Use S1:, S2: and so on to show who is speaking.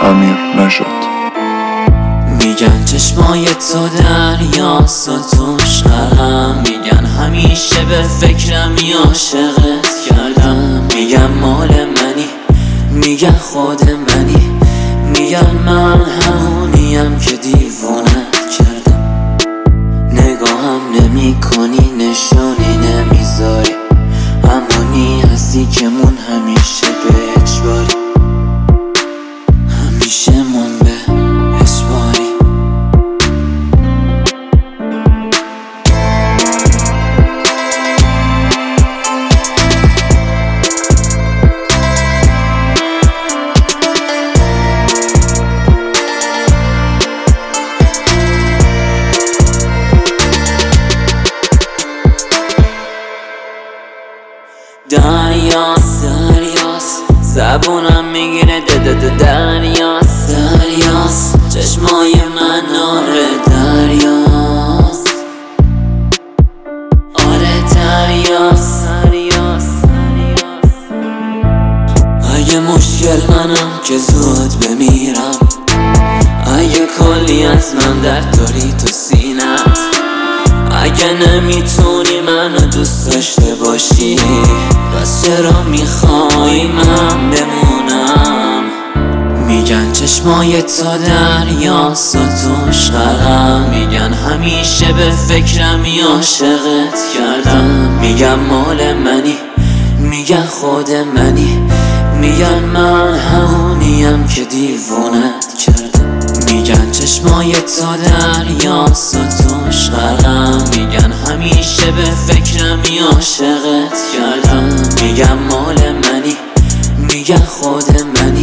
S1: عمیق نشد.
S2: میگن چشمای تو دریاست و توش غرقم، میگن همیشه به فکرمی عاشقت کردم. میگن مال منی، میگن خود منی، میگن من همونیم که دیوونت کردم. نگاهم نمی کنی، نشانی نمیذاری، همونی هستی که من همیشه به اجباری، همیشه من به اجباری. دریاست زبونم میگیره دریاست چشمای من آره دریاست، آره دریاست. اگه مشکل منم که زود بمیرم، اگه کلی از من درد داری تو سینت، اگه نمیتونی منو دوست داشته باشی، پس چرا میخوای من بمونم؟ میگن چشمای تو دریاست و توش غرقم، میگن همیشه به فکرمی عاشقت کردم. میگن مال منی، میگن خود منی، میگن من همونیم که دیوونت کردم. میگن چشمای تو دریاست و توش غرقم، میگن همیشه به فکرمی عاشقت کردم. میگن مال منی، میگن خود منی،